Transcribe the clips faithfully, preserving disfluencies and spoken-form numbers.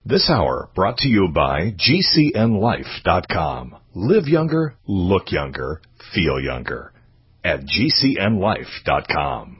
This hour brought to you by G C N life dot com. Live younger, look younger, feel younger at G C N life dot com.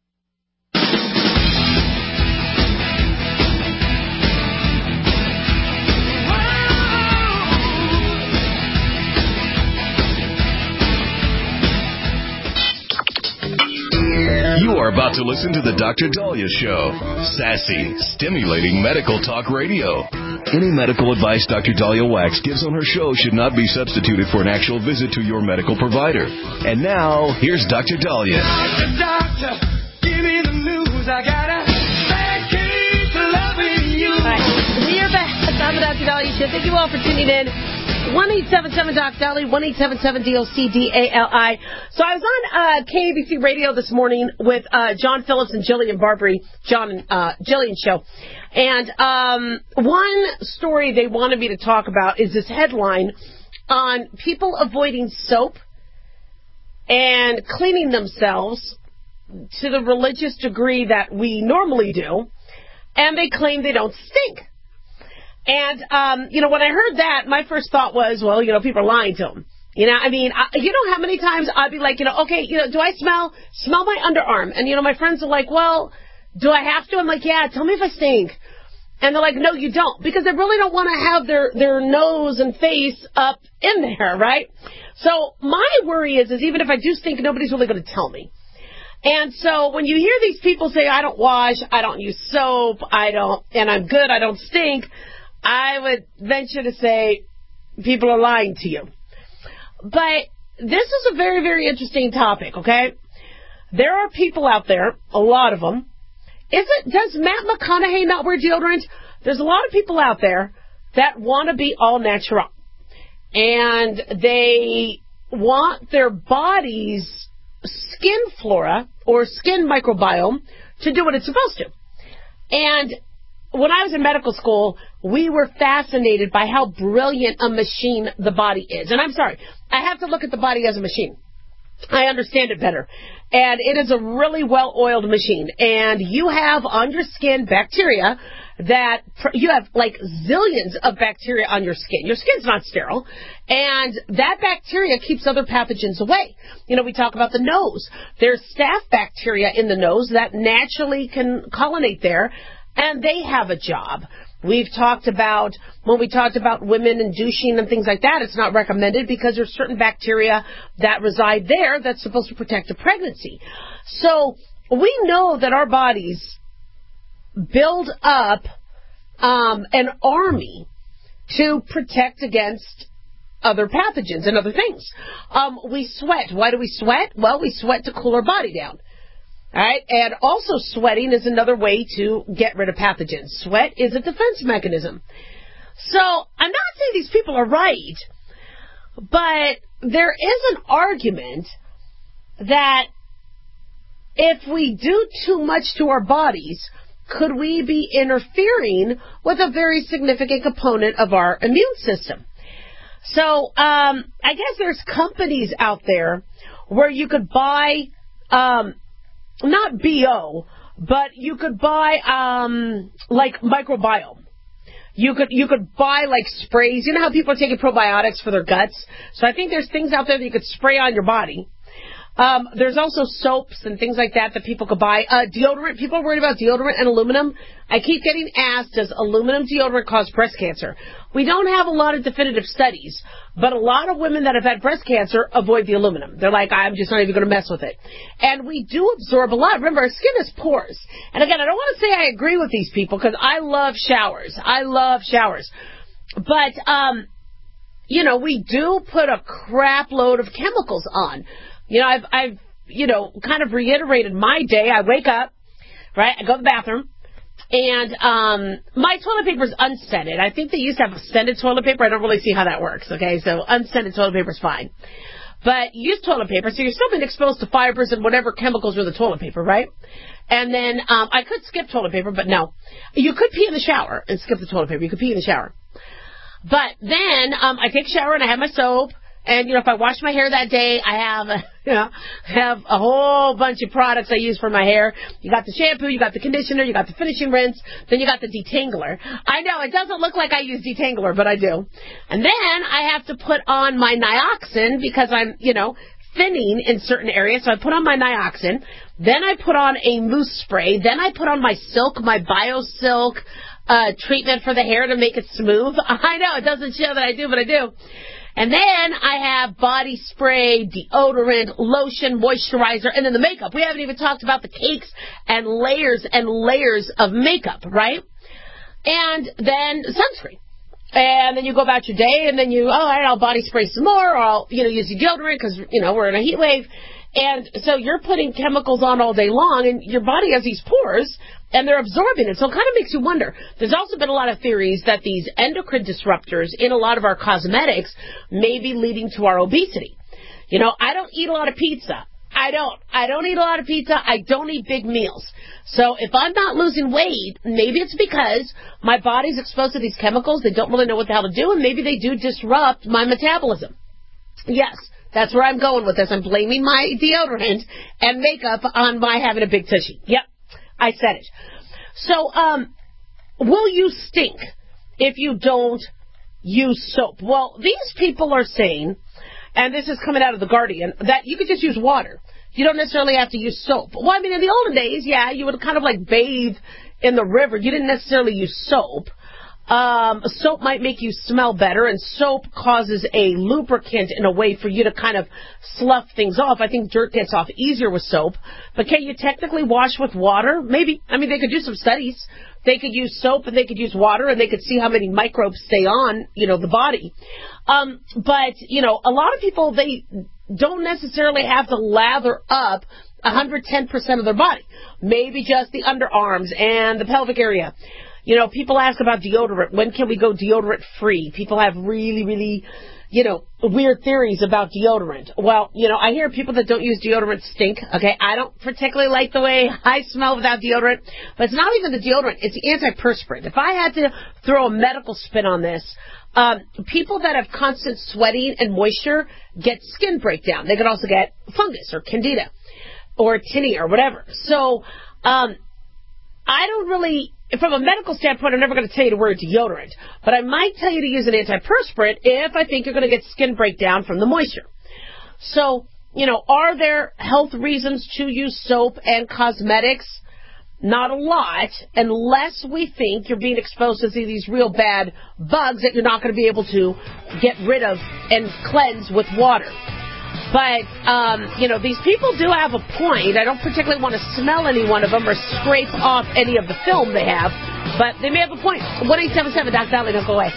You are about to listen to the Doctor Daliah Show. Sassy, stimulating medical talk radio. Any medical advice Doctor Daliah Wax gives on her show should not be substituted for an actual visit to your medical provider. And now, here's Doctor Daliah. Doctor, doctor, give me the news. I got a bad case of loving you. All right, we are back on the Doctor Daliah Show. Thank you all for tuning in. one eight seven seven Doc Dali, one eight seven seven D O C D A L I. So I was on uh, K A B C Radio this morning with uh, John Phillips and Jillian Barbary, John and uh, Jillian show. And um, one story they wanted me to talk about is this headline on people avoiding soap and cleaning themselves to the religious degree that we normally do, and they claim they don't stink. And, um, you know, when I heard that, my first thought was, well, you know, people are lying to them. You know, I mean, I, you know how many times I'd be like, you know, okay, you know, do I smell, smell my underarm? And, you know, my friends are like, well, do I have to? I'm like, yeah, tell me if I stink. And they're like, no, you don't. Because they really don't want to have their, their nose and face up in there, right? So my worry is, is even if I do stink, nobody's really going to tell me. And so when you hear these people say, I don't wash, I don't use soap, I don't, and I'm good, I don't stink, I would venture to say people are lying to you. But this is a very, very interesting topic, okay? There are people out there, a lot of them. Is it, does Matt McConaughey not wear deodorant? There's a lot of people out there that want to be all natural. And they want their body's skin flora or skin microbiome to do what it's supposed to. And when I was in medical school, we were fascinated by how brilliant a machine the body is. And I'm sorry, I have to look at the body as a machine. I understand it better. And it is a really well-oiled machine. And you have on your skin bacteria that, you have like zillions of bacteria on your skin. Your skin's not sterile. And that bacteria keeps other pathogens away. You know, we talk about the nose. There's staph bacteria in the nose that naturally can colonate there. And they have a job. We've talked about, when we talked about women and douching and things like that, it's not recommended because there's certain bacteria that reside there that's supposed to protect a pregnancy. So we know that our bodies build up um, an army to protect against other pathogens and other things. Um, we sweat. Why do we sweat? Well, we sweat to cool our body down. All right, and also sweating is another way to get rid of pathogens. Sweat is a defense mechanism. So I'm not saying these people are right, but there is an argument that if we do too much to our bodies, could we be interfering with a very significant component of our immune system? So um, I guess there's companies out there where you could buy... Um, Not B O, but you could buy, um, like, microbiome. You could, you could buy, like, sprays. You know how people are taking probiotics for their guts? So I think there's things out there that you could spray on your body. Um, there's also soaps and things like that that people could buy. Uh, deodorant. People are worried about deodorant and aluminum. I keep getting asked, does aluminum deodorant cause breast cancer? We don't have a lot of definitive studies, but a lot of women that have had breast cancer avoid the aluminum. They're like, I'm just not even going to mess with it. And we do absorb a lot. Remember, our skin is pores. And again, I don't want to say I agree with these people because I love showers. I love showers. But, um, you know, we do put a crap load of chemicals on. You know, I've, I've, you know, kind of reiterated my day. I wake up, right? I go to the bathroom, and um, my toilet paper is unscented. I think they used to have scented toilet paper. I don't really see how that works, okay? So unscented toilet paper is fine. But you use toilet paper, so you're still being exposed to fibers and whatever chemicals are in the toilet paper, right? And then um, I could skip toilet paper, but no. You could pee in the shower and skip the toilet paper. You could pee in the shower. But then um, I take a shower, and I have my soap, And, you know, if I wash my hair that day, I have, you know, have a whole bunch of products I use for my hair. You got the shampoo, you got the conditioner, you got the finishing rinse, then you got the detangler. I know, it doesn't look like I use detangler, but I do. And then I have to put on my Nioxin because I'm, you know, thinning in certain areas. So I put on my Nioxin. Then I put on a mousse spray. Then I put on my Silk, my BioSilk uh, treatment for the hair to make it smooth. I know, it doesn't show that I do, but I do. And then I have body spray, deodorant, lotion, moisturizer, and then the makeup. We haven't even talked about the cakes and layers and layers of makeup, right? And then sunscreen. And then you go about your day, and then you, oh, all right, I'll body spray some more, or I'll, you know, use deodorant because, you know, we're in a heat wave. And so you're putting chemicals on all day long, and your body has these pores, and they're absorbing it. So it kind of makes you wonder. There's also been a lot of theories that these endocrine disruptors in a lot of our cosmetics may be leading to our obesity. You know, I don't eat a lot of pizza. I don't. I don't eat a lot of pizza. I don't eat big meals. So if I'm not losing weight, maybe it's because my body's exposed to these chemicals. They don't really know what the hell to do, and maybe they do disrupt my metabolism. Yes. That's where I'm going with this. I'm blaming my deodorant and makeup on my having a big tushy. Yep, I said it. So, um, will you stink if you don't use soap? Well, these people are saying, and this is coming out of The Guardian, that you could just use water. You don't necessarily have to use soap. Well, I mean, in the olden days, yeah, you would kind of like bathe in the river. You didn't necessarily use soap. Um, soap might make you smell better, and soap causes a lubricant in a way for you to kind of slough things off. I think dirt gets off easier with soap. But can you technically wash with water? Maybe. I mean, they could do some studies. They could use soap and they could use water, and they could see how many microbes stay on, you know, the body. Um, but, you know, a lot of people, they don't necessarily have to lather up one hundred ten percent of their body. Maybe just the underarms and the pelvic area. You know, people ask about deodorant. When can we go deodorant free? People have really, really, you know, weird theories about deodorant. Well, you know, I hear people that don't use deodorant stink. Okay, I don't particularly like the way I smell without deodorant. But it's not even the deodorant. It's the antiperspirant. If I had to throw a medical spin on this, um, people that have constant sweating and moisture get skin breakdown. They could also get fungus or candida or tinea or whatever. So, um, I don't really... From a medical standpoint, I'm never going to tell you to wear deodorant, but I might tell you to use an antiperspirant if I think you're going to get skin breakdown from the moisture. So, you know, are there health reasons to use soap and cosmetics? Not a lot, unless we think you're being exposed to these real bad bugs that you're not going to be able to get rid of and cleanse with water. But, um, you know, these people do have a point. I don't particularly want to smell any one of them or scrape off any of the film they have, but they may have a point. one eight seven seven, Doc Dolly, don't go away.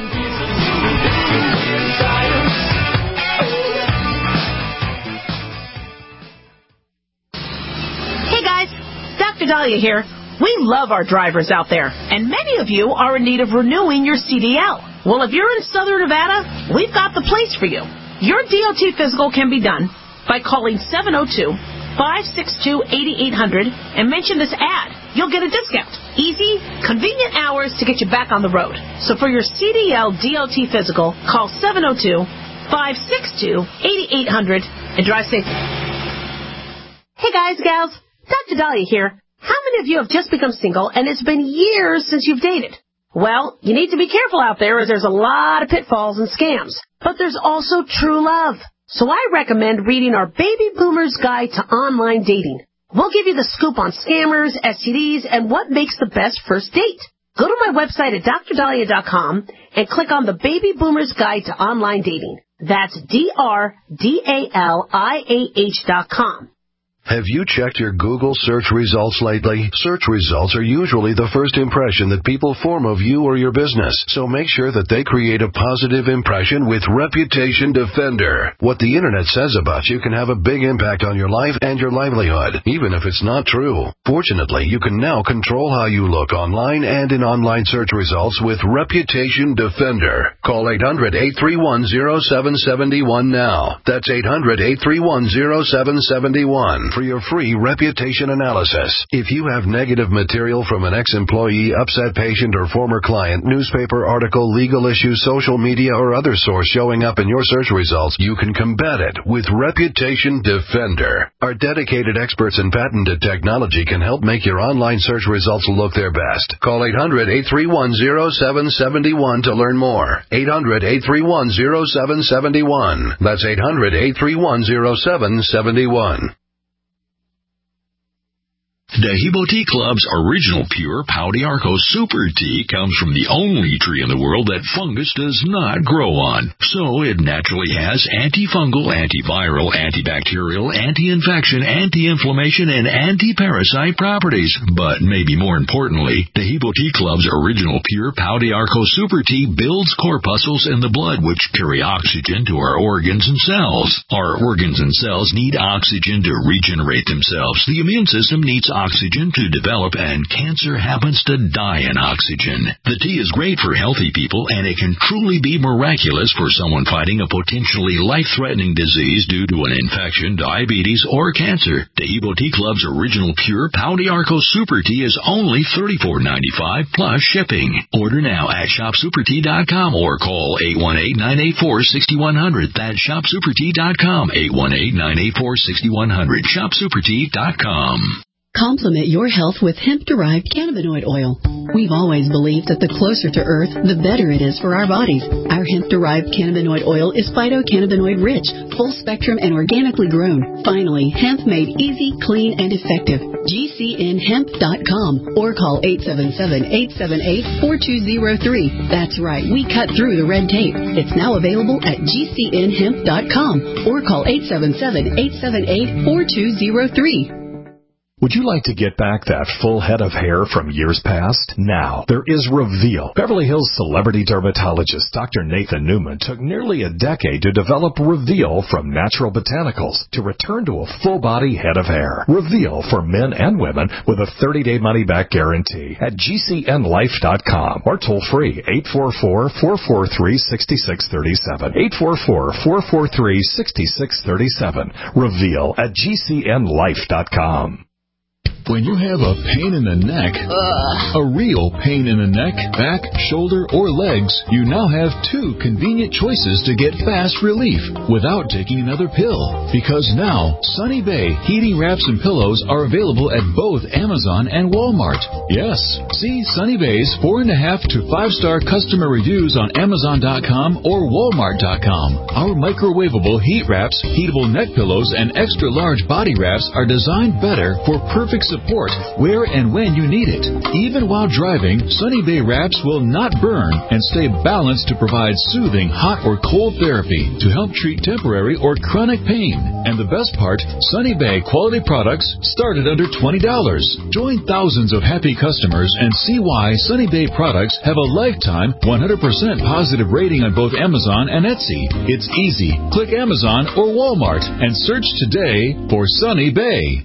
Hey, guys. Doctor Dahlia here. We love our drivers out there, and many of you are in need of renewing your C D L. Well, if you're in Southern Nevada, we've got the place for you. Your D O T physical can be done by calling seven oh two, five six two, eight eight hundred and mention this ad. You'll get a discount. Easy, convenient hours to get you back on the road. So for your C D L D O T physical, call seven oh two, five six two, eight eight hundred and drive safe. Hey guys, gals, Doctor Dahlia here. How many of you have just become single and it's been years since you've dated? Well, you need to be careful out there as there's a lot of pitfalls and scams. But there's also true love. So I recommend reading our Baby Boomer's Guide to Online Dating. We'll give you the scoop on scammers, S T Ds, and what makes the best first date. Go to my website at dr dahlia dot com and click on the Baby Boomer's Guide to Online Dating. That's D R D A L I A H dot com. Have you checked your Google search results lately? Search results are usually the first impression that people form of you or your business, so make sure that they create a positive impression with Reputation Defender. What the Internet says about you can have a big impact on your life and your livelihood, even if it's not true. Fortunately, you can now control how you look online and in online search results with Reputation Defender. Call eight hundred, eight three one, zero seven seven one now. That's eight hundred, eight three one, zero seven seven one. for your free reputation analysis. If you have negative material from an ex-employee, upset patient, or former client, newspaper article, legal issue, social media, or other source showing up in your search results, you can combat it with Reputation Defender. Our dedicated experts in patented technology can help make your online search results look their best. Call eight hundred, eight three one, zero seven seven one to learn more. eight hundred, eight three one, zero seven seven one. That's eight hundred, eight three one, zero seven seven one. Dehibo Tea Club's original pure Pau d'Arco Super Tea comes from the only tree in the world that fungus does not grow on. So it naturally has antifungal, antiviral, antibacterial, anti-infection, anti-inflammation, and anti-parasite properties. But maybe more importantly, Dehibo Tea Club's original pure Pau d'Arco Super Tea builds corpuscles in the blood which carry oxygen to our organs and cells. Our organs and cells need oxygen to regenerate themselves. The immune system needs oxygen oxygen to develop, and cancer happens to die in oxygen. The tea is great for healthy people, and it can truly be miraculous for someone fighting a potentially life-threatening disease due to an infection, diabetes, or cancer. Dehibo Tea Club's original pure Pau d'Arco Super Tea is only thirty-four dollars and ninety-five cents plus shipping. Order now at shop super tea dot com or call eight one eight, nine eight four, six one zero zero. That's shop super tea dot com, eight one eight, nine eight four, six one zero zero, shop super tea dot com. Complement your health with hemp-derived cannabinoid oil. We've always believed that the closer to Earth, the better it is for our bodies. Our hemp-derived cannabinoid oil is phytocannabinoid-rich, full-spectrum, and organically grown. Finally, hemp made easy, clean, and effective. G C N hemp dot com or call eight seven seven, eight seven eight, four two zero three. That's right, we cut through the red tape. It's now available at G C N hemp dot com or call eight seven seven, eight seven eight, four two zero three. Would you like to get back that full head of hair from years past? Now, there is Reveal. Beverly Hills celebrity dermatologist Doctor Nathan Newman took nearly a decade to develop Reveal from natural botanicals to return to a full-body head of hair. Reveal for men and women with a thirty-day money-back guarantee at G C N life dot com or toll-free eight four four, four four three, six six three seven. eight four four, four four three, six six three seven. Reveal at G C N life dot com. When you have a pain in the neck, Ugh. a real pain in the neck, back, shoulder, or legs, you now have two convenient choices to get fast relief without taking another pill. Because now, Sunny Bay heating wraps and pillows are available at both Amazon and Walmart. Yes, see Sunny Bay's four and a half to five star customer reviews on Amazon dot com or Walmart dot com. Our microwavable heat wraps, heatable neck pillows, and extra large body wraps are designed better for perfect support where and when you need it. Even while driving, Sunny Bay wraps will not burn and stay balanced to provide soothing hot or cold therapy to help treat temporary or chronic pain. And the best part, Sunny Bay quality products start at under twenty dollars. Join thousands of happy customers and see why Sunny Bay products have a lifetime one hundred percent positive rating on both Amazon and Etsy. It's easy. Click Amazon or Walmart and search today for Sunny Bay.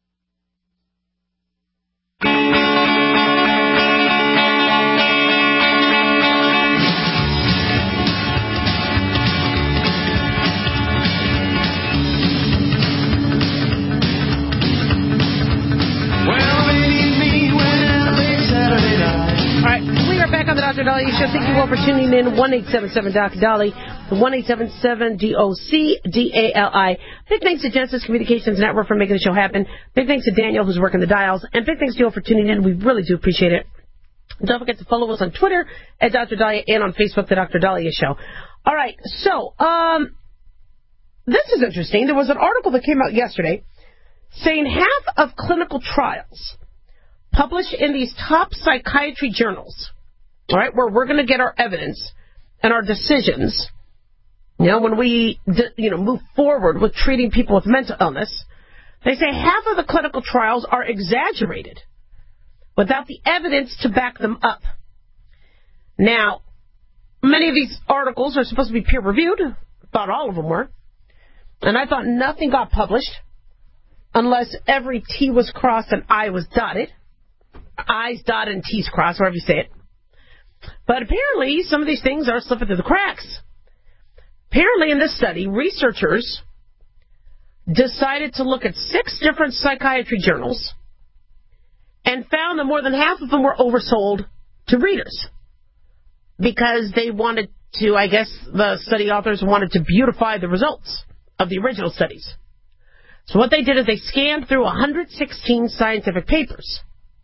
Doctor Dolly Show. Thank you all for tuning in. one eight seven seven Doctor Dolly. one eight seven seven D O C D A L I. Big thanks to Genesis Communications Network for making the show happen. Big thanks to Daniel, who's working the dials. And big thanks to you all for tuning in. We really do appreciate it. Don't forget to follow us on Twitter at Doctor Dahlia and on Facebook, The Doctor Dahlia Show. All right. So, um, this is interesting. There was an article that came out yesterday saying half of clinical trials published in these top psychiatry journals, all right, where we're going to get our evidence and our decisions, you know, when we, you know, move forward with treating people with mental illness, they say half of the clinical trials are exaggerated without the evidence to back them up. Now, many of these articles are supposed to be peer-reviewed. Thought all of them were. And I thought nothing got published unless every T was crossed and I was dotted. I's dotted and T's crossed, however you say it. But apparently, some of these things are slipping through the cracks. Apparently, in this study, researchers decided to look at six different psychiatry journals and found that more than half of them were oversold to readers because they wanted to, I guess the study authors wanted to beautify the results of the original studies. So what they did is they scanned through one hundred sixteen scientific papers.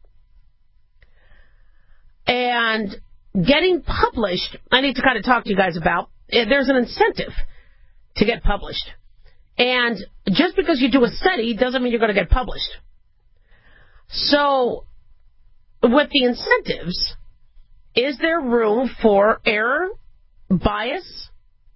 And getting published, I need to kind of talk to you guys about, there's an incentive to get published. And just because you do a study doesn't mean you're going to get published. So, with the incentives, is there room for error, bias?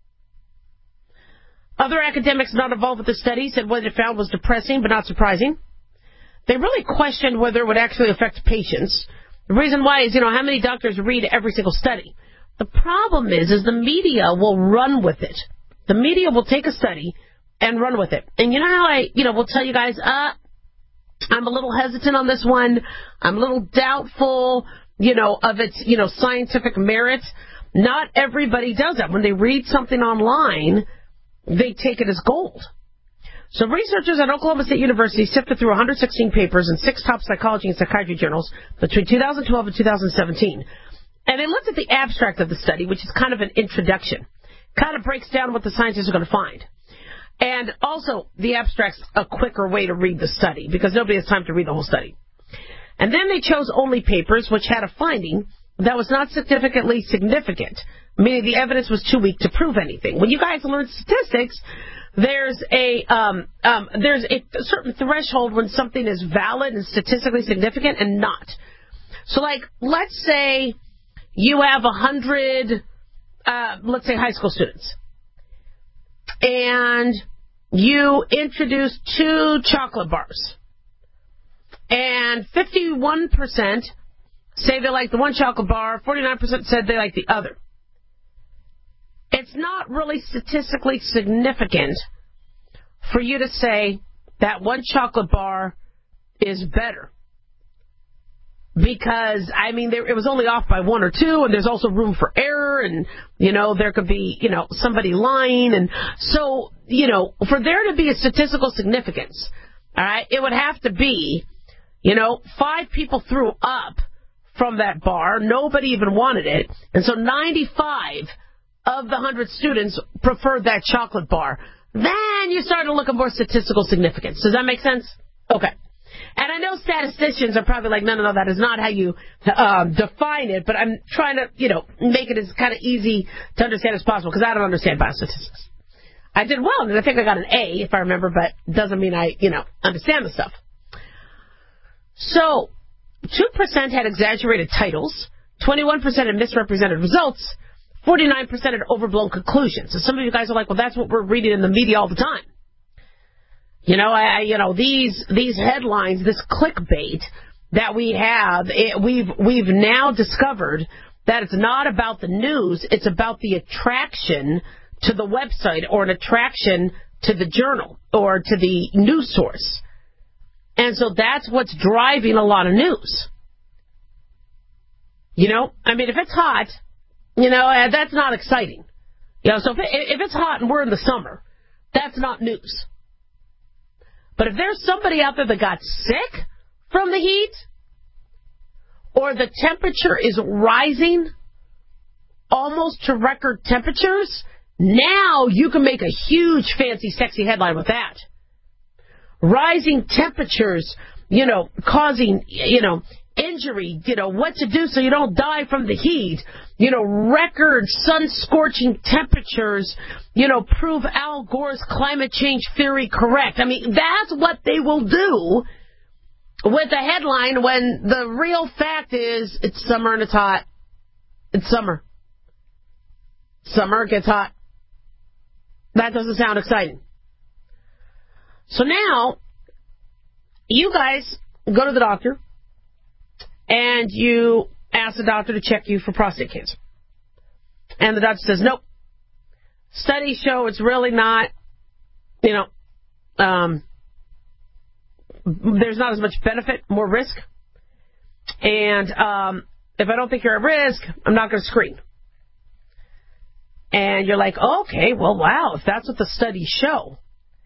Other academics not involved with the study said what it found was depressing but not surprising. They really questioned whether it would actually affect patients. The reason why is, you know, how many doctors read every single study? The problem is, is the media will run with it. The media will take a study and run with it. And you know how I, you know, will tell you guys, uh, I'm a little hesitant on this one. I'm a little doubtful, you know, of its, you know, scientific merit. Not everybody does that. When they read something online, they take it as gold. So researchers at Oklahoma State University sifted through one hundred sixteen papers in six top psychology and psychiatry journals between two thousand twelve and two thousand seventeen. And they looked at the abstract of the study, which is kind of an introduction. Kind of breaks down what the scientists are going to find. And also, the abstract's a quicker way to read the study, because nobody has time to read the whole study. And then they chose only papers which had a finding that was not significantly significant, meaning the evidence was too weak to prove anything. When you guys learn statistics, there's a um, um, there's a certain threshold when something is valid and statistically significant and not. So, like, let's say you have a hundred, uh, let's say, high school students, and you introduce two chocolate bars, and fifty-one percent say they like the one chocolate bar, forty-nine percent said they like the other. It's not really statistically significant for you to say that one chocolate bar is better. Because, I mean, there, it was only off by one or two, and there's also room for error, and, you know, there could be, you know, somebody lying. And so, you know, for there to be a statistical significance, all right, it would have to be, you know, five people threw up from that bar. Nobody even wanted it. And so ninety-five of the one hundred students preferred that chocolate bar. Then you start to look at more statistical significance. Does that make sense? Okay. And I know statisticians are probably like, no, no, no, that is not how you um, define it, but I'm trying to, you know, make it as kind of easy to understand as possible, because I don't understand biostatistics. I did well, and I think I got an A, if I remember, but it doesn't mean I, you know, understand the stuff. So, two percent had exaggerated titles, twenty-one percent had misrepresented results, forty-nine percent had overblown conclusions. So some of you guys are like, well, that's what we're reading in the media all the time. You know, I, you know, these these headlines, this clickbait that we have, it, we've we've now discovered that it's not about the news, it's about the attraction to the website or an attraction to the journal or to the news source. And so that's what's driving a lot of news. You know, I mean, if it's hot, you know, that's not exciting. You know, so if, it, if it's hot and we're in the summer, that's not news. But if there's somebody out there that got sick from the heat, or the temperature is rising almost to record temperatures, now you can make a huge, fancy, sexy headline with that. Rising temperatures, you know, causing, you know, injury, you know, what to do so you don't die from the heat, you know, record sun-scorching temperatures, you know, prove Al Gore's climate change theory correct. I mean, that's what they will do with a headline when the real fact is it's summer and it's hot. It's summer. Summer gets hot. That doesn't sound exciting. So now, you guys go to the doctor, and you ask the doctor to check you for prostate cancer. And the doctor says, nope. Studies show it's really not, you know, um, there's not as much benefit, more risk. And um, if I don't think you're at risk, I'm not going to screen. And you're like, okay, well, wow, if that's what the studies show.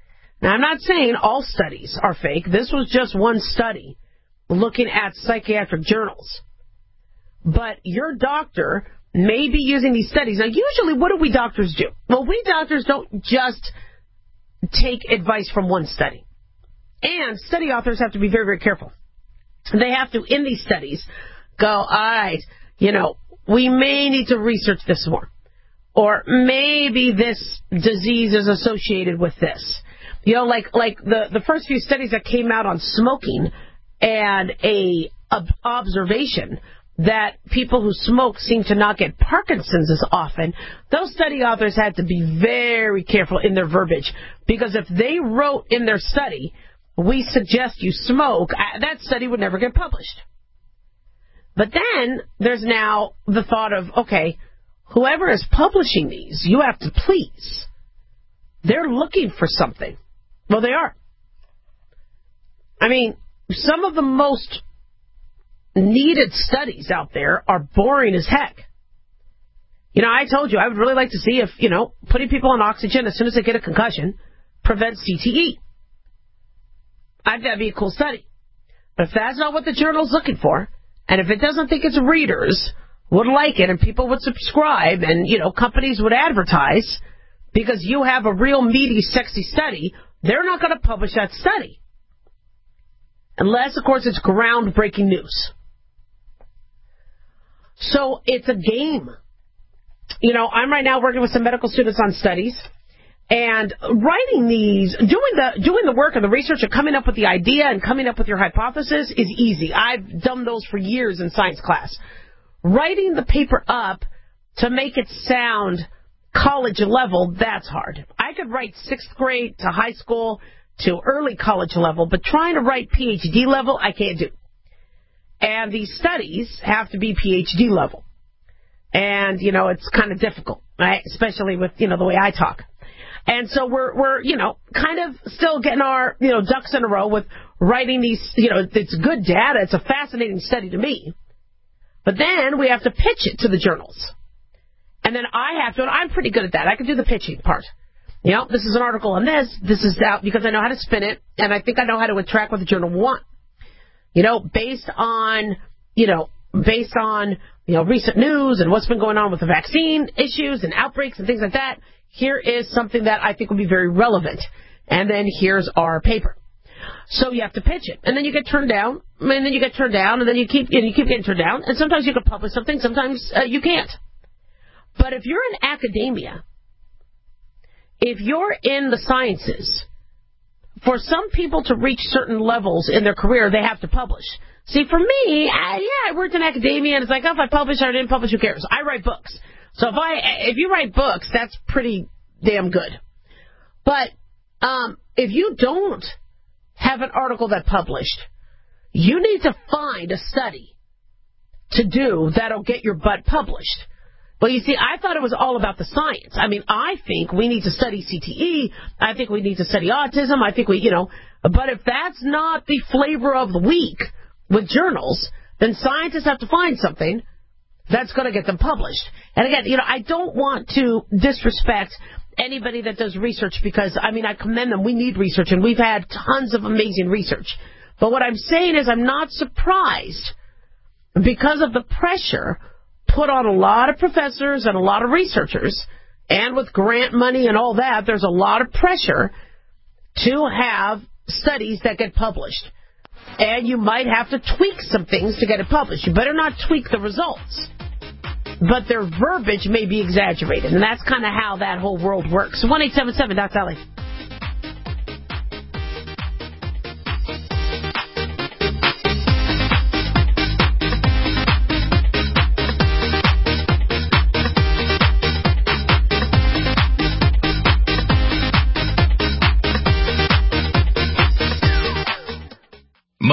Now, I'm not saying all studies are fake. This was just one study looking at psychiatric journals. But your doctor may be using these studies. Now, usually, what do we doctors do? Well, we doctors don't just take advice from one study. And study authors have to be very, very careful. They have to, in these studies, go, all right, you know, we may need to research this more. Or maybe this disease is associated with this. You know, like like the, the first few studies that came out on smoking and a, a observation that people who smoke seem to not get Parkinson's as often, those study authors had to be very careful in their verbiage. Because if they wrote in their study, we suggest you smoke, that study would never get published. But then there's now the thought of, okay, whoever is publishing these, you have to please. They're looking for something. Well, they are. I mean, some of the most needed studies out there are boring as heck. You know, I told you, I would really like to see if, you know, putting people on oxygen as soon as they get a concussion prevents C T E. I think that'd be a cool study. But if that's not what the journal's looking for, and if it doesn't think its readers would like it and people would subscribe and, you know, companies would advertise because you have a real meaty, sexy study, they're not going to publish that study. Unless, of course, it's groundbreaking news. So it's a game. You know, I'm right now working with some medical students on studies. And writing these, doing the doing the work and the research and coming up with the idea and coming up with your hypothesis is easy. I've done those for years in science class. Writing the paper up to make it sound college level, that's hard. I could write sixth grade to high school to early college level, but trying to write P H D level, I can't do. And these studies have to be P H D level. And, you know, it's kind of difficult, right? Especially with, you know, the way I talk. And so we're, we're, you know, kind of still getting our, you know, ducks in a row with writing these, you know, it's good data. It's a fascinating study to me. But then we have to pitch it to the journals. And then I have to, and I'm pretty good at that. I can do the pitching part. You know, this is an article on this. This is out because I know how to spin it. And I think I know how to attract what the journal want. You know, based on, you know, based on, you know, recent news and what's been going on with the vaccine issues and outbreaks and things like that. Here is something that I think will be very relevant. And then here's our paper. So you have to pitch it. And then you get turned down. And then you get turned down. And then you keep, and you keep getting turned down. And sometimes you can publish something. Sometimes uh, you can't. But if you're in academia, if you're in the sciences, for some people to reach certain levels in their career, they have to publish. See, for me, I, yeah, I worked in academia. And it's like, oh, if I publish or I didn't publish, who cares? I write books. So if I, if you write books, that's pretty damn good. But um, if you don't have an article that published, you need to find a study to do that'll get your butt published. Well, you see, I thought it was all about the science. I mean, I think we need to study C T E. I think we need to study autism. I think we, you know, but if that's not the flavor of the week with journals, then scientists have to find something that's going to get them published. And again, you know, I don't want to disrespect anybody that does research because, I mean, I commend them. We need research, and we've had tons of amazing research. But what I'm saying is I'm not surprised because of the pressure put on a lot of professors and a lot of researchers, and with grant money and all that, there's a lot of pressure to have studies that get published. And you might have to tweak some things to get it published. You better not tweak the results. But their verbiage may be exaggerated. And that's kind of how that whole world works. one eight seven seven, Doctor Sally.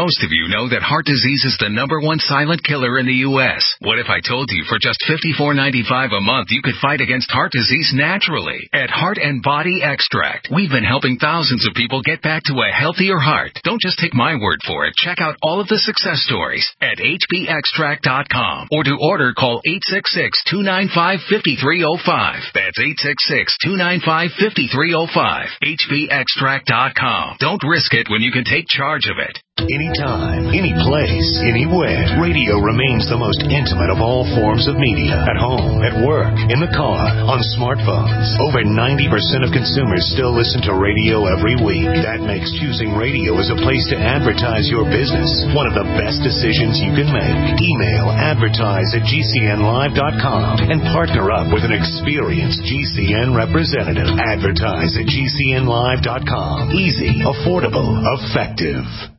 Most of you know that heart disease is the number one silent killer in the U S What if I told you for just fifty-four ninety-five a month you could fight against heart disease naturally? At Heart and Body Extract, we've been helping thousands of people get back to a healthier heart. Don't just take my word for it. Check out all of the success stories at H B extract dot com, or to order, call eight six six, two nine five, five three zero five. That's eight six six, two nine five, five three zero five. H B extract dot com. Don't risk it when you can take charge of it. Anytime, any place, anywhere, radio remains the most intimate of all forms of media. At home, at work, in the car, on smartphones. Over ninety percent of consumers still listen to radio every week. That makes choosing radio as a place to advertise your business one of the best decisions you can make. Email advertise at G C N live dot com and partner up with an experienced G C N representative. Advertise at G C N live dot com. Easy, affordable, effective.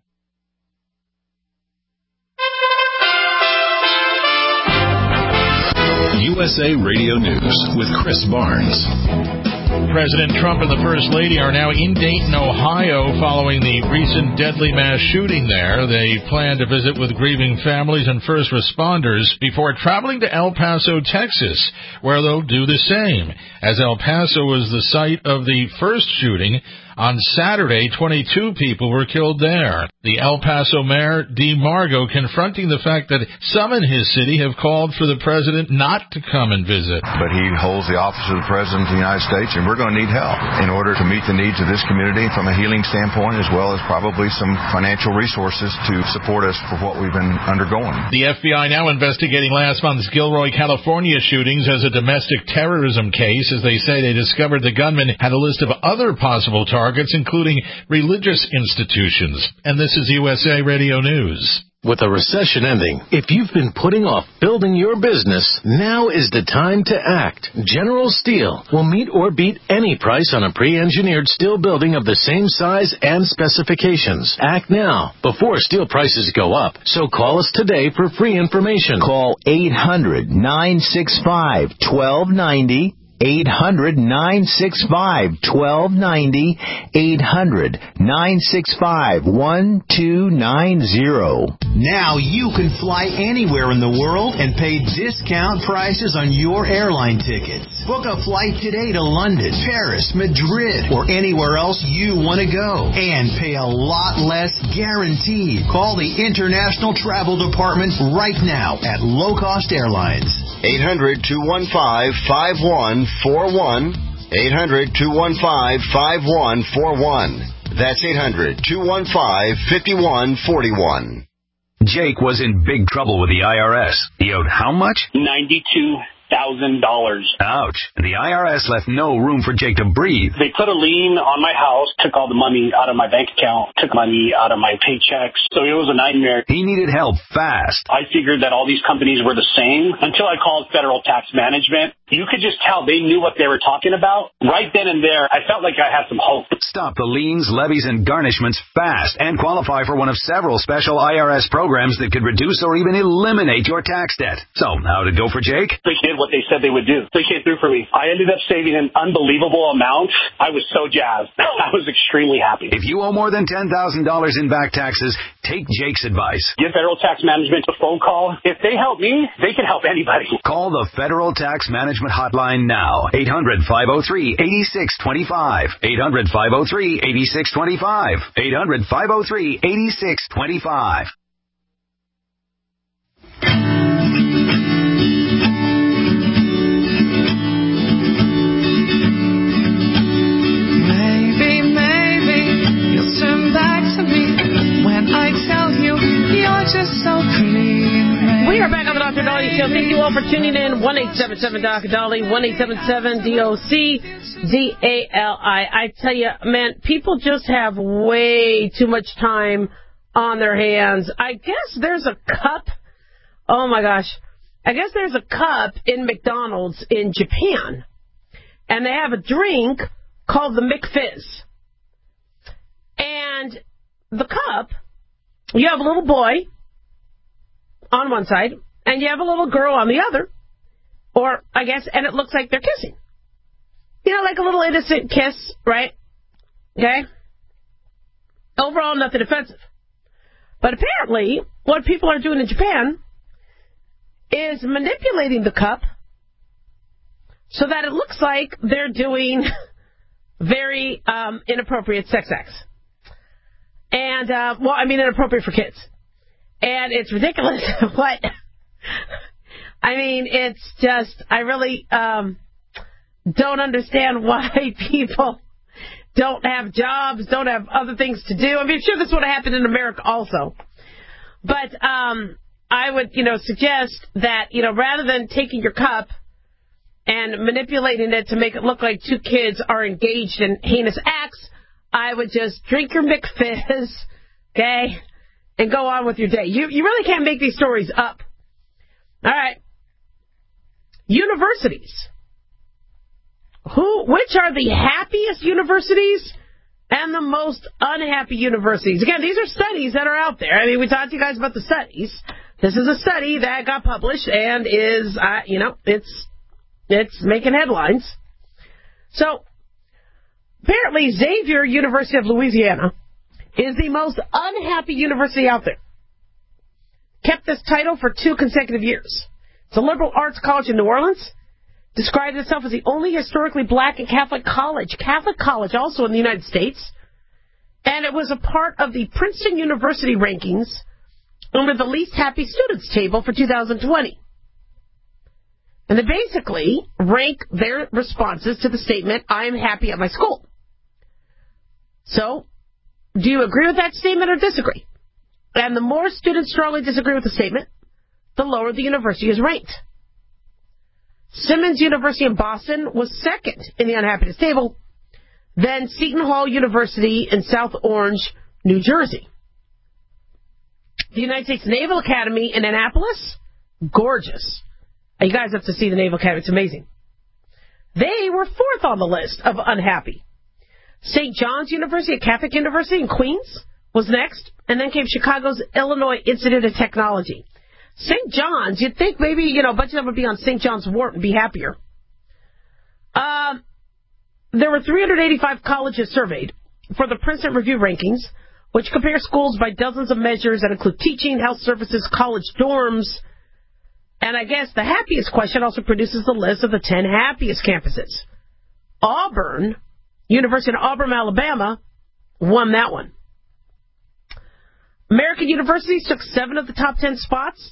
U S A Radio News with Chris Barnes. President Trump and the First Lady are now in Dayton, Ohio, following the recent deadly mass shooting there. They plan to visit with grieving families and first responders before traveling to El Paso, Texas, where they'll do the same. As El Paso was the site of the first shooting, on Saturday, twenty-two people were killed there. The El Paso mayor, Dee Margo, confronting the fact that some in his city have called for the president not to come and visit. But he holds the office of the president of the United States, and we're going to need help in order to meet the needs of this community from a healing standpoint, as well as probably some financial resources to support us for what we've been undergoing. The F B I now investigating last month's Gilroy, California shootings as a domestic terrorism case, as they say they discovered the gunman had a list of other possible targets. Targets, including religious institutions. And this is U S A Radio News. With a recession ending, if you've been putting off building your business, now is the time to act. General Steel will meet or beat any price on a pre-engineered steel building of the same size and specifications. Act now, before steel prices go up. So call us today for free information. Call eight hundred, nine six five, one two nine zero. eight hundred, nine six five, one two nine zero. eight hundred, nine six five, one two nine zero. Now you can fly anywhere in the world and pay discount prices on your airline tickets. Book a flight today to London, Paris, Madrid, or anywhere else you want to go. And pay a lot less guaranteed. Call the International Travel Department right now at Low Cost Airlines. eight hundred, two one five, five one four one. eight hundred, two one five, five one four one. That's eight hundred, two one five, five one four one. Jake was in big trouble with the I R S. He owed how much? ninety-two thousand dollars. Ouch. The I R S left no room for Jake to breathe. They put a lien on my house, took all the money out of my bank account, took money out of my paychecks. So it was a nightmare. He needed help fast. I figured that all these companies were the same until I called Federal Tax Management. You could just tell they knew what they were talking about. Right then and there, I felt like I had some hope. Stop the liens, levies, and garnishments fast and qualify for one of several special I R S programs that could reduce or even eliminate your tax debt. So, how did it go for Jake? They did what they said they would do. They came through for me. I ended up saving an unbelievable amount. I was so jazzed. I was extremely happy. If you owe more than ten thousand dollars in back taxes, take Jake's advice. Give Federal Tax Management a phone call. If they help me, they can help anybody. Call the Federal Tax Management Hotline now. eight hundred, five oh three, eight six two five. eight hundred, five oh three, eight six two five. eight hundred, five oh three, eight six two five. We are back on the Doctor Dolly Show. Thank you all for tuning in. one eight seven seven D O C Dolly, one eight seven seven D O C D A L I. I tell you, man, people just have way too much time on their hands. I guess there's a cup. Oh, my gosh. I guess there's a cup in McDonald's in Japan. And they have a drink called the McFizz. And the cup, you have a little boy on one side, and you have a little girl on the other. Or, I guess, and it looks like they're kissing. You know, like a little innocent kiss, right? Okay? Overall, nothing offensive. But apparently, what people are doing in Japan is manipulating the cup so that it looks like they're doing very um, inappropriate sex acts. And, uh, well, I mean inappropriate for kids. And it's ridiculous. What? I mean, it's just, I really um, don't understand why people don't have jobs, don't have other things to do. I mean, I'm sure this would have happened in America also. But um, I would, you know, suggest that, you know, rather than taking your cup and manipulating it to make it look like two kids are engaged in heinous acts, I would just drink your McFizz, okay, and go on with your day. You you really can't make these stories up. All right. Universities. Who? Which are the happiest universities and the most unhappy universities? Again, these are studies that are out there. I mean, we talked to you guys about the studies. This is a study that got published and is, uh, you know, it's it's making headlines. So, apparently, Xavier University of Louisiana is the most unhappy university out there. Kept this title for two consecutive years. It's a liberal arts college in New Orleans. Described itself as the only historically black and Catholic college. Catholic college also in the United States. And it was a part of the Princeton University rankings under the least happy students table for two thousand twenty. And they basically rank their responses to the statement, I am happy at my school. So, do you agree with that statement or disagree? And the more students strongly disagree with the statement, the lower the university is ranked. Simmons University in Boston was second in the unhappiness table, then Seton Hall University in South Orange, New Jersey. The United States Naval Academy in Annapolis, gorgeous. You guys have to see the Naval Academy, it's amazing. They were fourth on the list of unhappy. Saint John's University, a Catholic university in Queens, was next, and then came Chicago's Illinois Institute of Technology. Saint John's, you'd think maybe, you know, a bunch of them would be on Saint John's Wort and be happier. Uh, there were three hundred eighty-five colleges surveyed for the Princeton Review rankings, which compare schools by dozens of measures that include teaching, health services, college dorms. And I guess the happiest question also produces the list of the ten happiest campuses. Auburn, University of Auburn, Alabama, won that one. American universities took seven of the top ten spots.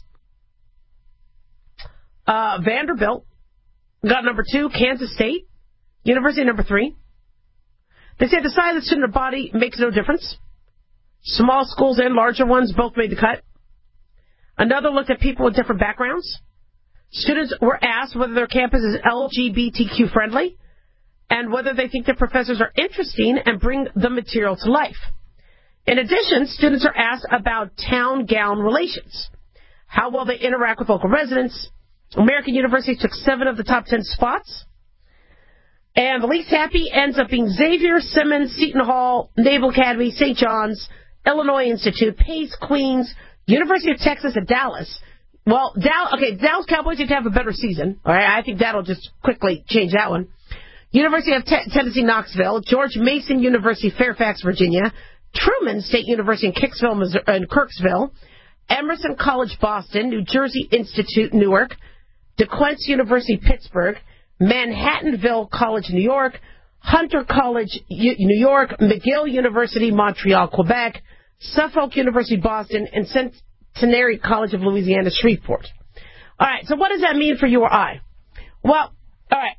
Uh, Vanderbilt got number two. Kansas State University number three. They say the size of the student body makes no difference. Small schools and larger ones both made the cut. Another looked at people with different backgrounds. Students were asked whether their campus is L G B T Q friendly and whether they think their professors are interesting and bring the material to life. In addition, students are asked about town-gown relations, how well they interact with local residents. American universities took seven of the top ten spots. And the least happy ends up being Xavier, Simmons, Seton Hall, Naval Academy, Saint John's, Illinois Institute, Pace, Queens, University of Texas at Dallas. Well, Dallas, okay, Dallas Cowboys need to have a better season. All right, I think that'll just quickly change that one. University of Te- Tennessee, Knoxville, George Mason University, Fairfax, Virginia, Truman State University in Kirksville, Missouri, in Kirksville, Emerson College, Boston, New Jersey Institute, Newark, DeQuince University, Pittsburgh, Manhattanville College, New York, Hunter College, U- New York, McGill University, Montreal, Quebec, Suffolk University, Boston, and Centenary College of Louisiana, Shreveport. All right, so what does that mean for you or I? Well, all right,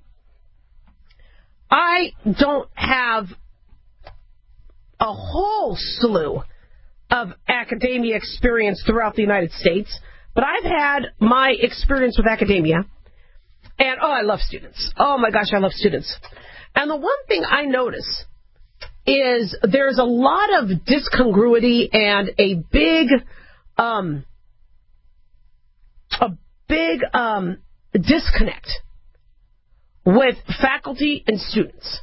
I don't have a whole slew of academia experience throughout the United States, but I've had my experience with academia, and oh, I love students. Oh my gosh, I love students. And the one thing I notice is there's a lot of discongruity and a big, um, a big um, disconnect with faculty and students.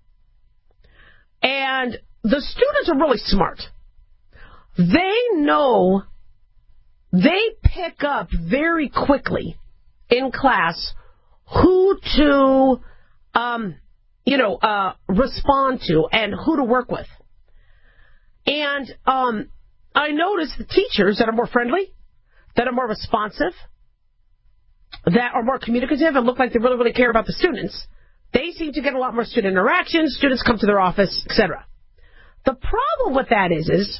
And the students are really smart. They know, they pick up very quickly in class who to, um, you know, uh, respond to and who to work with. And um, I notice the teachers that are more friendly, that are more responsive, that are more communicative and look like they really, really care about the students, they seem to get a lot more student interaction. Students come to their office, et cetera. The problem with that is, is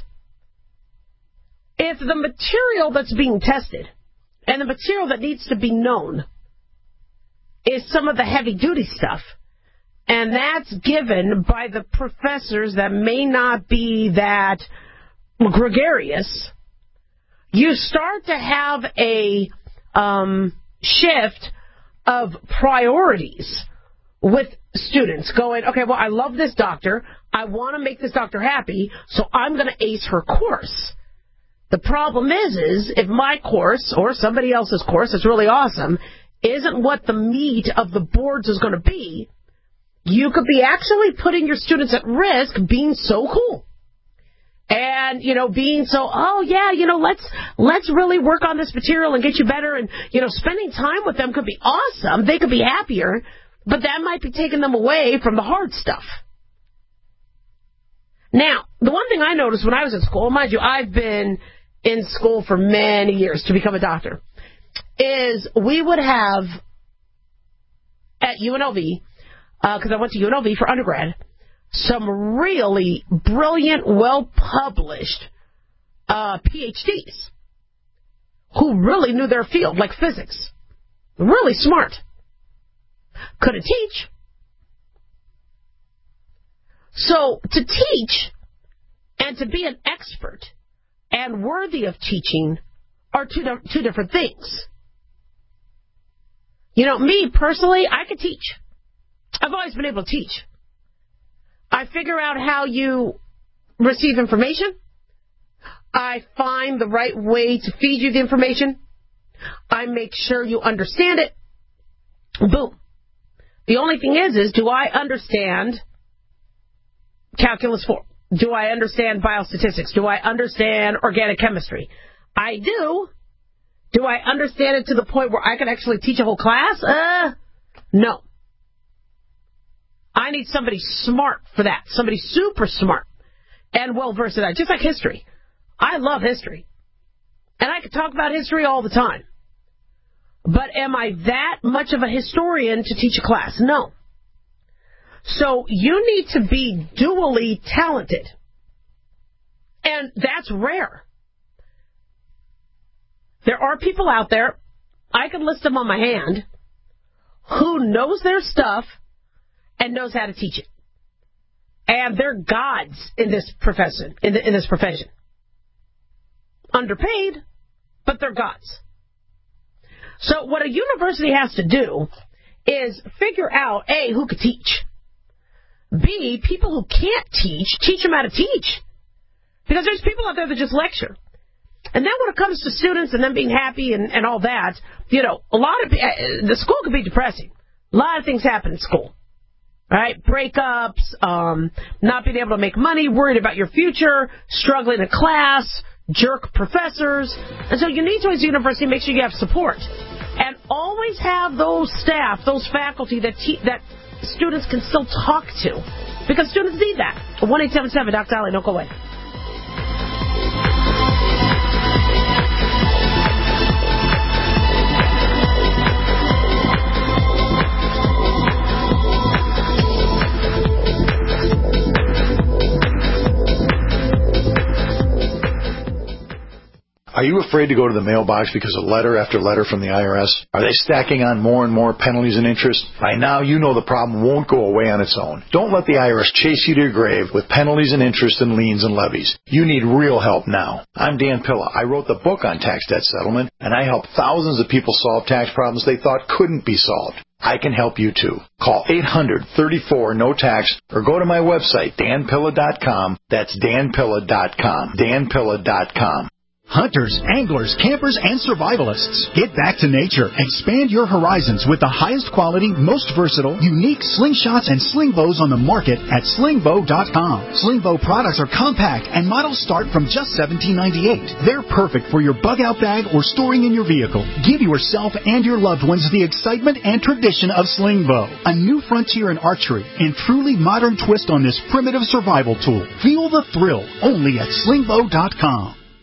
if the material that's being tested and the material that needs to be known is some of the heavy-duty stuff, and that's given by the professors that may not be that gregarious, you start to have a um, shift of priorities with students going, okay, well, I love this doctor. I want to make this doctor happy, so I'm going to ace her course. The problem is, is if my course or somebody else's course that's really awesome isn't what the meat of the boards is going to be, you could be actually putting your students at risk being so cool. And, you know, being so, oh, yeah, you know, let's let's really work on this material and get you better. And, you know, spending time with them could be awesome. They could be happier. But that might be taking them away from the hard stuff. Now, the one thing I noticed when I was in school, mind you, I've been in school for many years to become a doctor, is we would have at U N L V, because uh, I went to U N L V for undergrad, some really brilliant, well-published uh, P H Ds who really knew their field, like physics. Really smart. Couldn't teach. So to teach and to be an expert and worthy of teaching are two, two different things. You know, me personally, I could teach. I've always been able to teach. I figure out how you receive information. I find the right way to feed you the information. I make sure you understand it. Boom. The only thing is, is do I understand calculus four? Do I understand biostatistics? Do I understand organic chemistry? I do. Do I understand it to the point where I can actually teach a whole class? Uh, no. I need somebody smart for that. Somebody super smart and well-versed in that. Just like history. I love history. And I could talk about history all the time. But am I that much of a historian to teach a class? No. So you need to be dually talented. And that's rare. There are people out there, I can list them on my hand, who knows their stuff and knows how to teach it. And they're gods in this profession, in, the, in this profession. Underpaid, but they're gods. So what a university has to do is figure out, A, who could teach. B, people who can't teach, teach them how to teach. Because there's people out there that just lecture. And then when it comes to students and them being happy and, and all that, you know, a lot of, uh, the school can be depressing. A lot of things happen in school. Right? Breakups, um, not being able to make money, worried about your future, struggling in class, jerk professors. And so you need to, as a university, make sure you have support. And always have those staff, those faculty that te- that students can still talk to. Because students need that. one eight seven seven, Doctor Ali, don't go away. Are you afraid to go to the mailbox because of letter after letter from the I R S? Are they stacking on more and more penalties and interest? By now, you know the problem won't go away on its own. Don't let the I R S chase you to your grave with penalties and interest and liens and levies. You need real help now. I'm Dan Pilla. I wrote the book on tax debt settlement, and I help thousands of people solve tax problems they thought couldn't be solved. I can help you too. Call eight hundred, thirty-four, no tax or go to my website, dan pilla dot com. That's dan pilla dot com. dan pilla dot com. Hunters, anglers, campers, and survivalists. Get back to nature. Expand your horizons with the highest quality, most versatile, unique slingshots and sling bows on the market at sling bow dot com. Sling bow products are compact and models start from just seventeen ninety-eight. They're perfect for your bug out bag or storing in your vehicle. Give yourself and your loved ones the excitement and tradition of sling bow. A new frontier in archery and truly modern twist on this primitive survival tool. Feel the thrill only at sling bow dot com.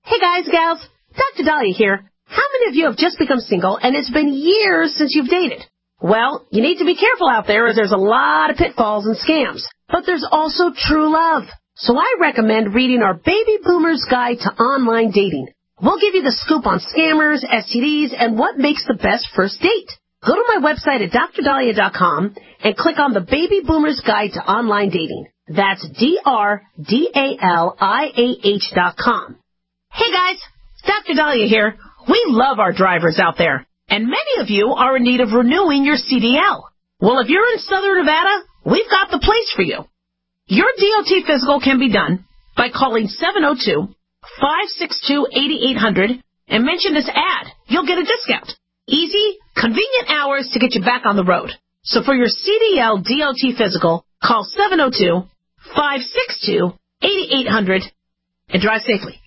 Hey guys, gals, Doctor Dahlia here. How many of you have just become single and it's been years since you've dated? Well, you need to be careful out there as there's a lot of pitfalls and scams. But there's also true love. So I recommend reading our Baby Boomer's Guide to Online Dating. We'll give you the scoop on scammers, S T Ds, and what makes the best first date. Go to my website at dr dahlia dot com and click on the Baby Boomer's Guide to Online Dating. That's D R D A L I A H dot com. Hey guys, Doctor Dahlia here. We love our drivers out there, and many of you are in need of renewing your C D L. Well, if you're in Southern Nevada, we've got the place for you. Your D O T physical can be done by calling seven oh two, five six two, eight eight hundred and mention this ad. You'll get a discount. Easy, convenient hours to get you back on the road. So for your C D L D O T physical, call seven oh two, five six two, eight eight hundred and drive safely.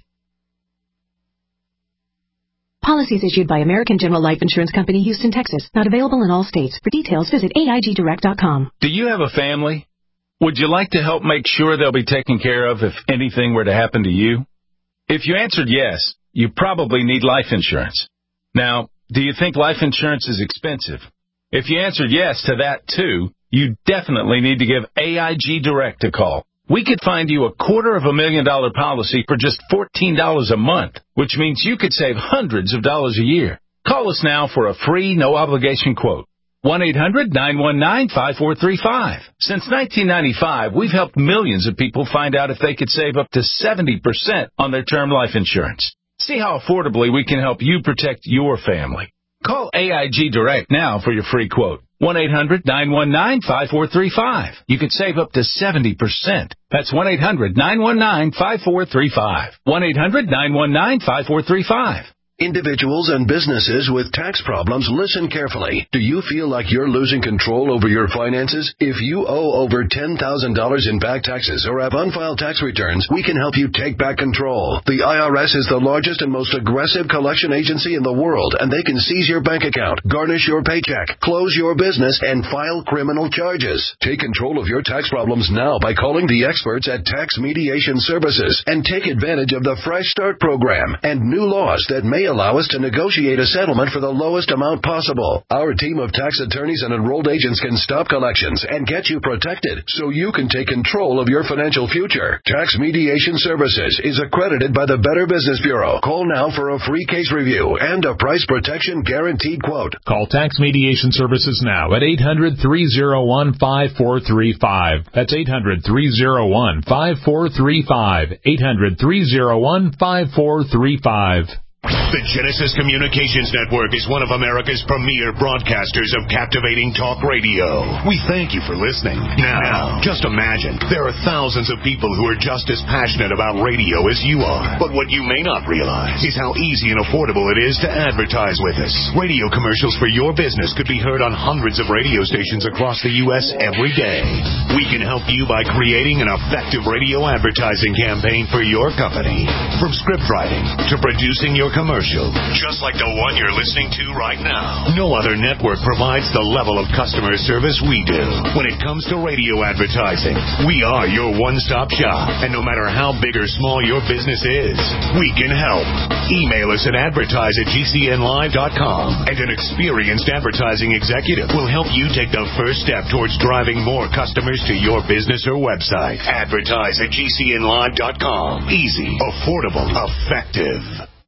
Policies issued by American General Life Insurance Company, Houston, Texas. Not available in all states. For details, visit A I G direct dot com. Do you have a family? Would you like to help make sure they'll be taken care of if anything were to happen to you? If you answered yes, you probably need life insurance. Now, do you think life insurance is expensive? If you answered yes to that too, you definitely need to give A I G Direct a call. We could find you a quarter of a million dollar policy for just fourteen dollars a month, which means you could save hundreds of dollars a year. Call us now for a free, no-obligation quote. one eight hundred, nine one nine, five four three five. Since nineteen ninety-five, we've helped millions of people find out if they could save up to seventy percent on their term life insurance. See how affordably we can help you protect your family. Call A I G Direct now for your free quote. one eight hundred, nine one nine, five four three five. You can save up to seventy percent. That's one eight hundred, nine one nine, five four three five. one eight hundred, nine one nine, five four three five. Individuals and businesses with tax problems, listen carefully. Do you feel like you're losing control over your finances? If you owe over ten thousand dollars in back taxes or have unfiled tax returns, we can help you take back control. The I R S is the largest and most aggressive collection agency in the world, and they can seize your bank account, garnish your paycheck, close your business, and file criminal charges. Take control of your tax problems now by calling the experts at Tax Mediation Services and take advantage of the Fresh Start program and new laws that may allow us to negotiate a settlement for the lowest amount possible. Our team of tax attorneys and enrolled agents can stop collections and get you protected so you can take control of your financial future. Tax Mediation Services is accredited by the Better Business Bureau. Call now for a free case review and a price protection guaranteed quote. Call Tax Mediation Services now at eight hundred, three oh one, five four three five. That's eight hundred, three oh one, five four three five. eight hundred, three oh one, five four three five. The Genesis Communications Network is one of America's premier broadcasters of captivating talk radio. We thank you for listening. Now, just imagine, there are thousands of people who are just as passionate about radio as you are. But what you may not realize is how easy and affordable it is to advertise with us. Radio commercials for your business could be heard on hundreds of radio stations across the U S every day. We can help you by creating an effective radio advertising campaign for your company. From script writing to producing your commercial, just like the one you're listening to right now. No other network provides the level of customer service we do. When it comes to radio advertising, we are your one-stop shop. And no matter how big or small your business is, we can help. Email us at advertise at g c n live dot com, and an experienced advertising executive will help you take the first step towards driving more customers to your business or website. Advertise at g c n live dot com. Easy, affordable, effective.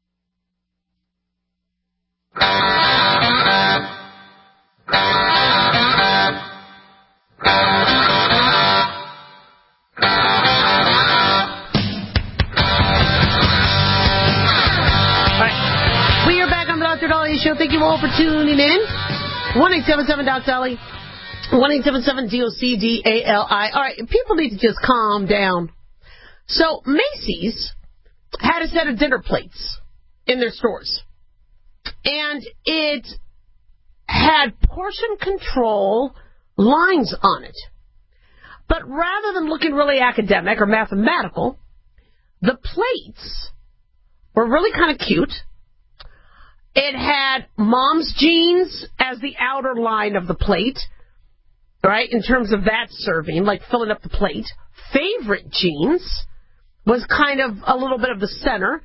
Show. Thank you all for tuning in. one eight seven seven Doc Dolly. one eight seven seven D O C D A L I. All right, people need to just calm down. So Macy's had a set of dinner plates in their stores, and it had portion control lines on it. But rather than looking really academic or mathematical, the plates were really kind of cute. It had mom's jeans as the outer line of the plate, right, in terms of that serving, like filling up the plate. Favorite jeans was kind of a little bit of the center.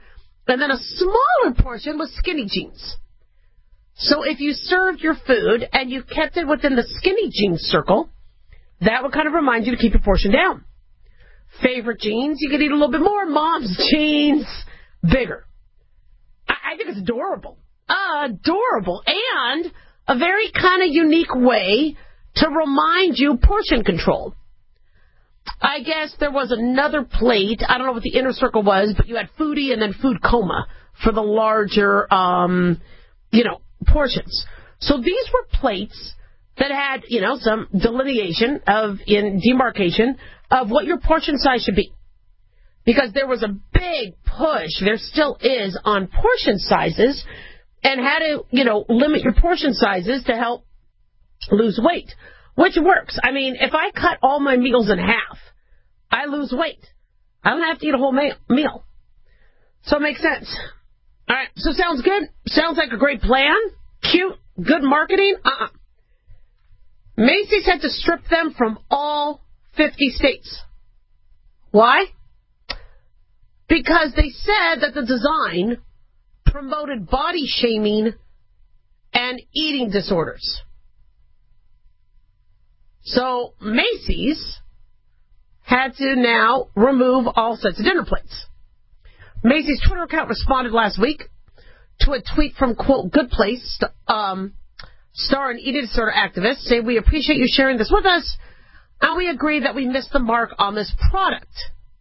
And then a smaller portion was skinny jeans. So if you served your food and you kept it within the skinny jeans circle, that would kind of remind you to keep your portion down. Favorite jeans, you could eat a little bit more. Mom's jeans, bigger. I, I think it's adorable. Adorable. And a very kind of unique way to remind you portion control. I guess there was another plate. I don't know what the inner circle was, but you had foodie and then food coma for the larger, um, you know, portions. So these were plates that had, you know, some delineation of, in demarcation of what your portion size should be. Because there was a big push, there still is, on portion sizes and how to, you know, limit your portion sizes to help lose weight, which works. I mean, if I cut all my meals in half, I lose weight. I don't have to eat a whole meal. So it makes sense. All right, so sounds good? Sounds like a great plan? Cute? Good marketing? Uh-uh. Macy's had to strip them from all fifty states. Why? Because they said that the design promoted body shaming and eating disorders. So Macy's had to now remove all sets of dinner plates. Macy's Twitter account responded last week to a tweet from, quote, Good Place, um, star and eating disorder activists, say, we appreciate you sharing this with us, and we agree that we missed the mark on this product.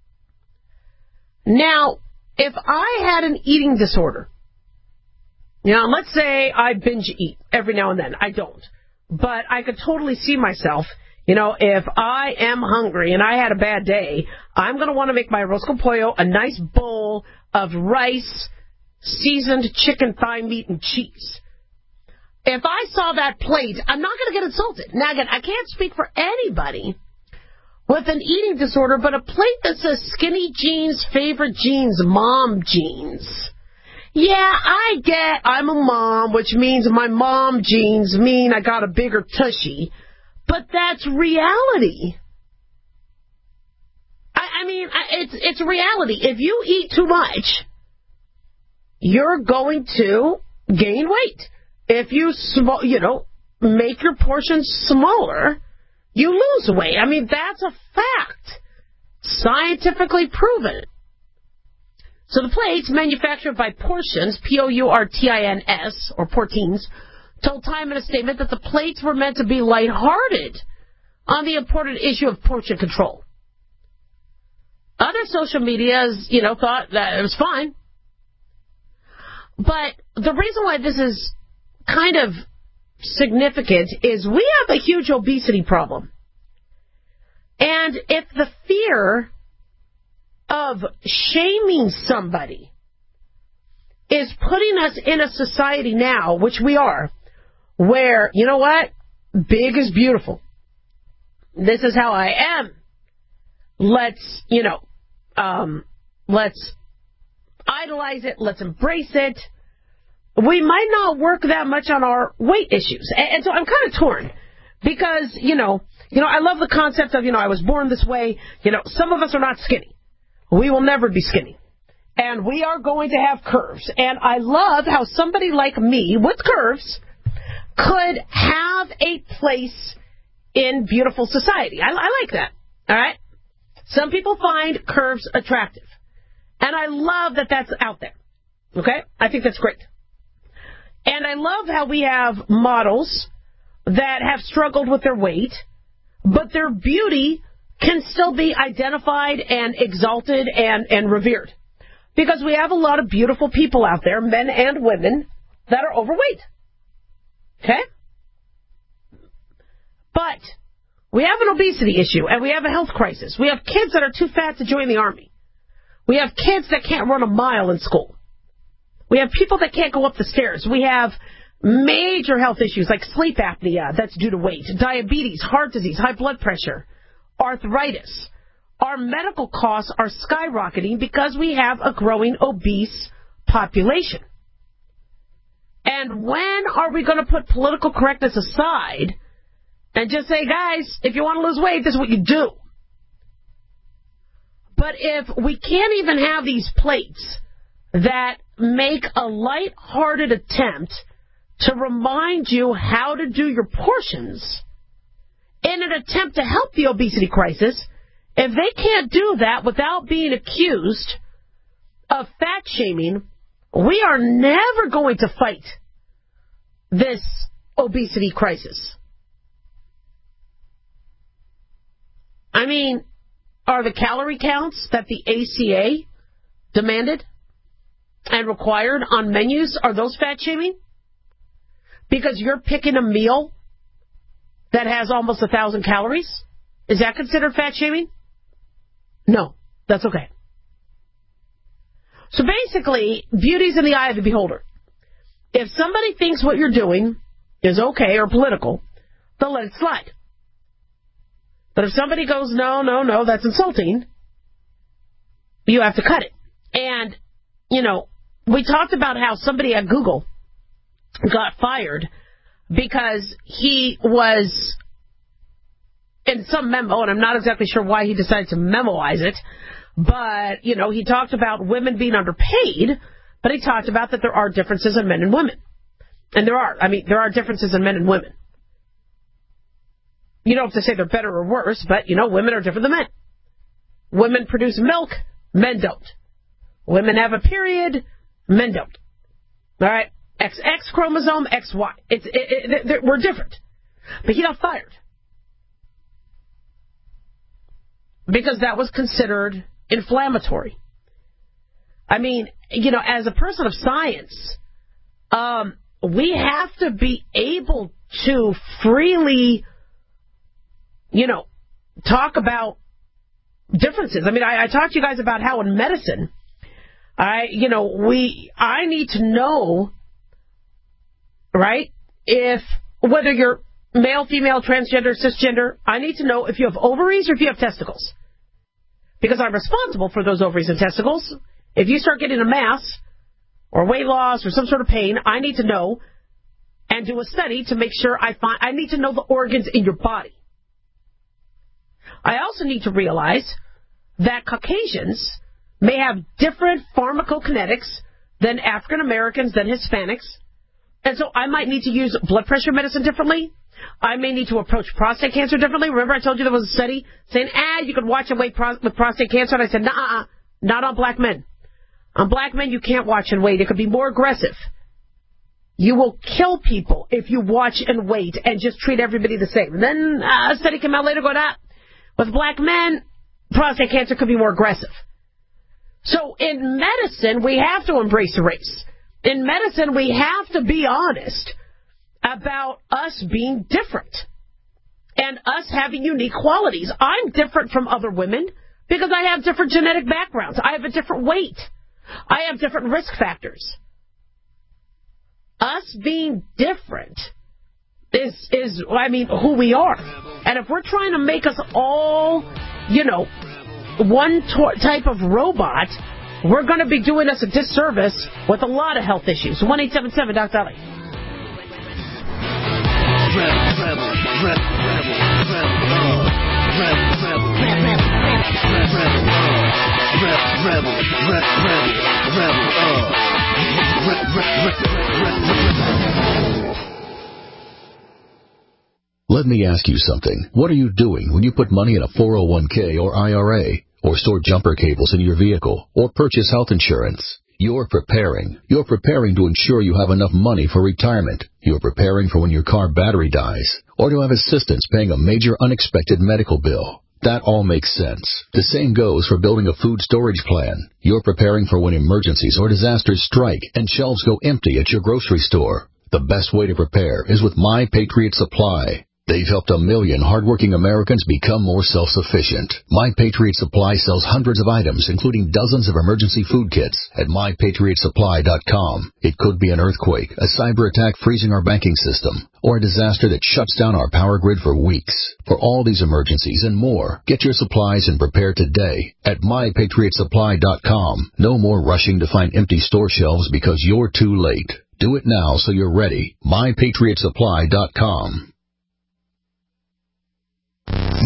Now, if I had an eating disorder, you know, let's say I binge eat every now and then. I don't. But I could totally see myself, you know, if I am hungry and I had a bad day, I'm going to want to make my arroz con pollo a nice bowl of rice, seasoned chicken thigh meat, and cheese. If I saw that plate, I'm not going to get insulted. Now, again, I can't speak for anybody with an eating disorder, but a plate that says skinny jeans, favorite jeans, mom jeans. Yeah, I get I'm a mom, which means my mom jeans mean I got a bigger tushy. But that's reality. I, I mean, it's it's reality. If you eat too much, you're going to gain weight. If you, sm- you know, make your portions smaller, you lose weight. I mean, that's a fact. Scientifically proven. So the plates, manufactured by Portions, P O U R T I N S, or Portines, told Time in a statement that the plates were meant to be lighthearted on the important issue of portion control. Other social medias, you know, thought that it was fine. But the reason why this is kind of significant is we have a huge obesity problem. And if the fear of shaming somebody is putting us in a society now, which we are, where, you know what, big is beautiful. This is how I am. Let's, you know, um, let's idolize it. Let's embrace it. We might not work that much on our weight issues. And, and so I'm kind of torn because, you know, you know, I love the concept of, you know, I was born this way. You know, some of us are not skinny. We will never be skinny. And we are going to have curves. And I love how somebody like me with curves could have a place in beautiful society. I, I like that. All right? Some people find curves attractive. And I love that that's out there. Okay? I think that's great. And I love how we have models that have struggled with their weight, but their beauty can still be identified and exalted and, and revered. Because we have a lot of beautiful people out there, men and women, that are overweight. Okay? But we have an obesity issue, and we have a health crisis. We have kids that are too fat to join the army. We have kids that can't run a mile in school. We have people that can't go up the stairs. We have major health issues like sleep apnea that's due to weight, diabetes, heart disease, high blood pressure, arthritis. Our medical costs are skyrocketing because we have a growing obese population. And when are we going to put political correctness aside and just say, guys, if you want to lose weight, this is what you do? But if we can't even have these plates that make a light-hearted attempt to remind you how to do your portions in an attempt to help the obesity crisis, if they can't do that without being accused of fat shaming, we are never going to fight this obesity crisis. I mean, are the calorie counts that the A C A demanded and required on menus, are those fat shaming? Because you're picking a meal that has almost a thousand calories? Is that considered fat shaming? No, that's okay. So basically, beauty's in the eye of the beholder. If somebody thinks what you're doing is okay or political, they'll let it slide. But if somebody goes, no, no, no, that's insulting, you have to cut it. And, you know, we talked about how somebody at Google got fired because he was in some memo, and I'm not exactly sure why he decided to memoize it, but, you know, he talked about women being underpaid, but he talked about that there are differences in men and women. And there are. I mean, there are differences in men and women. You don't have to say they're better or worse, but, you know, women are different than men. Women produce milk, men don't. Women have a period, men don't. All right? X X chromosome, X Y. It's, it, it, it, we're different. But he got fired. Because that was considered inflammatory. I mean, you know, as a person of science, um, we have to be able to freely, you know, talk about differences. I mean, I, I talked to you guys about how in medicine, I, you know, we, I need to know, right, if, whether you're male, female, transgender, cisgender, I need to know if you have ovaries or if you have testicles. Because I'm responsible for those ovaries and testicles. If you start getting a mass or weight loss or some sort of pain, I need to know and do a study to make sure I find, I need to know the organs in your body. I also need to realize that Caucasians may have different pharmacokinetics than African Americans, than Hispanics. And so I might need to use blood pressure medicine differently. I may need to approach prostate cancer differently. Remember I told you there was a study saying, ah, you could watch and wait pro- with prostate cancer? And I said, nah, not on black men. On black men, you can't watch and wait. It could be more aggressive. You will kill people if you watch and wait and just treat everybody the same. And then uh, a study came out later going, ah, with black men, prostate cancer could be more aggressive. So in medicine, we have to embrace race. In medicine, we have to be honest about us being different and us having unique qualities. I'm different from other women because I have different genetic backgrounds. I have a different weight. I have different risk factors. Us being different is, is I mean, who we are. And if we're trying to make us all, you know, one to- type of robot, we're going to be doing us a disservice with a lot of health issues. one eight seven seven Doctor Ali. Let me ask you something. What are you doing when you put money in a four oh one k or I R A, or store jumper cables in your vehicle, or purchase health insurance? You're preparing. You're preparing to ensure you have enough money for retirement. You're preparing for when your car battery dies, or to have assistance paying a major unexpected medical bill. That all makes sense. The same goes for building a food storage plan. You're preparing for when emergencies or disasters strike and shelves go empty at your grocery store. The best way to prepare is with My Patriot Supply. They've helped a million hardworking Americans become more self-sufficient. My Patriot Supply sells hundreds of items, including dozens of emergency food kits at my patriot supply dot com. It could be an earthquake, a cyber attack freezing our banking system, or a disaster that shuts down our power grid for weeks. For all these emergencies and more, get your supplies and prepare today at my patriot supply dot com. No more rushing to find empty store shelves because you're too late. Do it now so you're ready. my patriot supply dot com.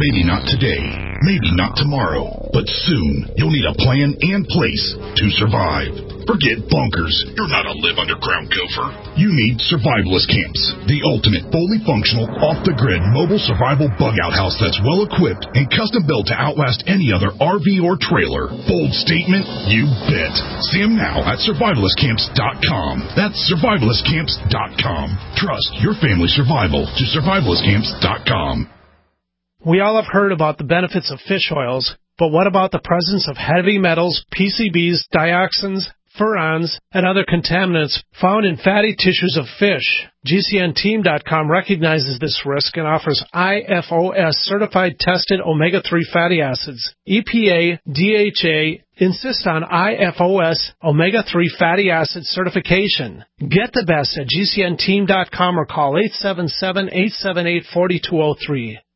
Maybe not today, maybe not tomorrow, but soon you'll need a plan and place to survive. Forget bunkers. You're not a live underground gopher. You need Survivalist Camps, the ultimate fully functional, off-the-grid mobile survival bug-out house that's well-equipped and custom-built to outlast any other R V or trailer. Bold statement? You bet. See them now at survivalist camps dot com. That's survivalist camps dot com. Trust your family's survival to survivalist camps dot com. We all have heard about the benefits of fish oils, but what about the presence of heavy metals, P C Bs, dioxins, furans, and other contaminants found in fatty tissues of fish? G C N team dot com recognizes this risk and offers I F O S certified tested omega three fatty acids. E P A, D H A insist on I F O S omega three fatty acid certification. Get the best at G C N team dot com or call eight seven seven, eight seven eight, four two zero three.